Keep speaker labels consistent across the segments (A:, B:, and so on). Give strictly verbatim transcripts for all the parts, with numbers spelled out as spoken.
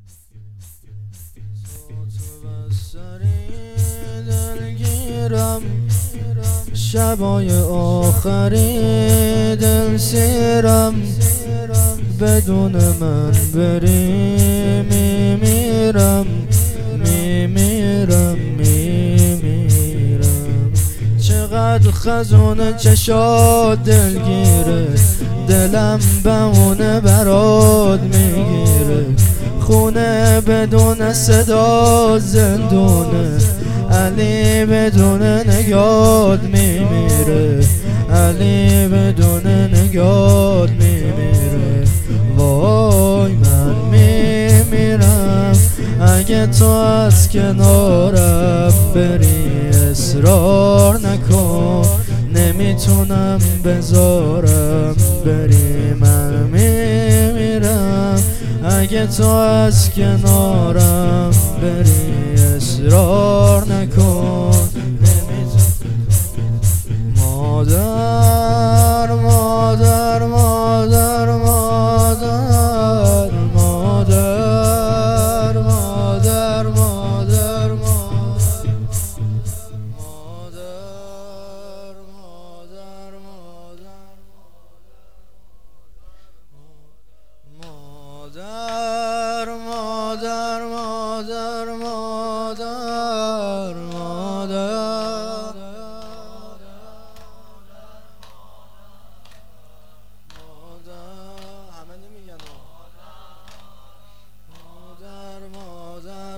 A: دلگیرم شبای آخری دل سیرم بدون من بری میمیرم میمیرم میمیرم چقدر خزون چشات دلگیره دلم بهونه برات میگیره خونه بدون صدا زندونه علی بدون نگات میمیره علی بدون نگات میمیره وای من میمیرم اگه تو از کنارم بری اصرار نکن نمیتونم بذارم بری من میمیرم اگه تو از کنارم بری اصرار نکن مادر مادر مادر مادر مادر مادر مادر مادر مادر مادر مادر مادر همه نمیگن مادر مادر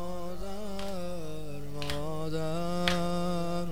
A: مادر مادر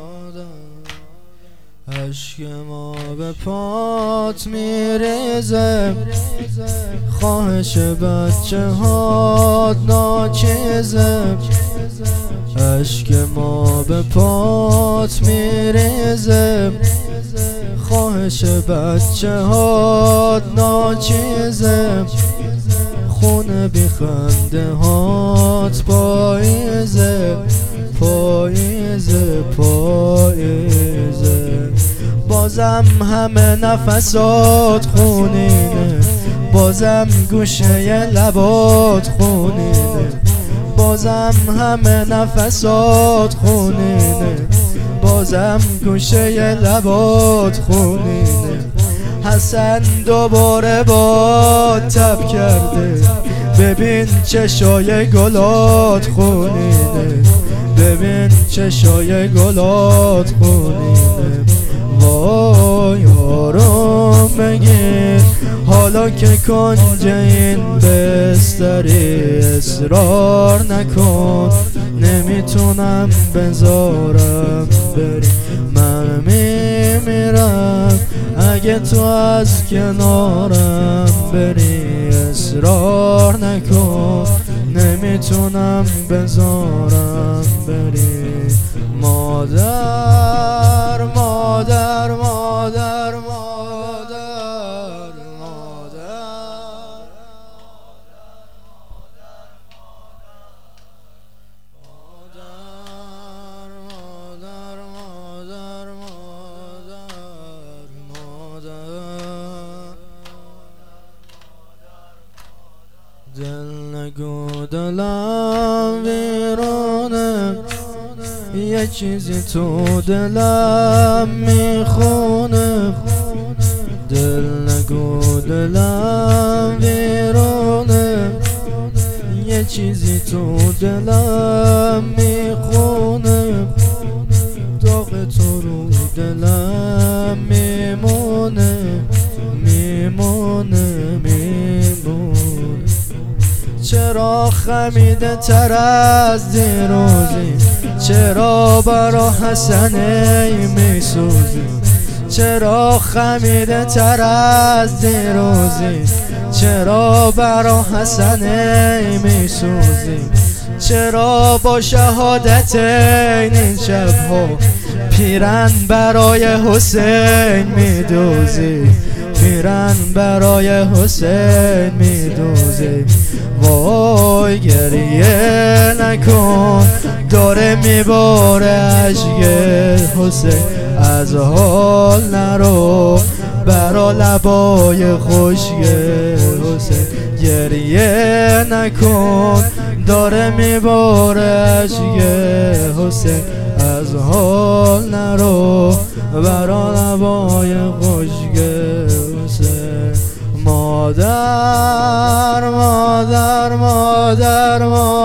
A: مادر عشق ما به پات میریزه خواهش بچه هات ناچیزه عشق ما به پات میریزه خواهش بچه هات ناچیزه خونه بی خنده هات پاییزه پاییزه پاییزه بازم همه نفسات خونینه بازم گوشه لبات خونینه بازم همه نفسات خونینه بازم گوشه لبات خونینه حسن دوباره با تب کرده ببین چشای گلات خونینه ببین چشای گلات خونینه وای آروم بگیر حالا که کنج این بستری اصرار نکن نمیتونم بذارم بری من میمیرم اگه تو از کنارم بری اصرار نکن نمیتونم بذارم بری مادر مادر مادر مادر دل نگو دلم ویرانه یه چیزی تو دلم میخونه دل نگو دلم ویرانه یه چیزی تو دلم میخونه داغ تو رو دلم میمونه میمونه میمونه چرا خمیده تر از دیروزی چرا برا حسنی میسوزی چرا خمیده تر از دیروزی چرا برا حسنی میسوزی چرا با شهادت این شبها پیرن برای حسین میدوزی پیرن برای حسین میدوزی وای گریه نکن داره میباره عشق حسین از حال نرو برا لبای خشک حسین گریه نکن داره میبارش یه حسین از حال نرو برا نبای خوشگه حسین مادر مادر مادر مادر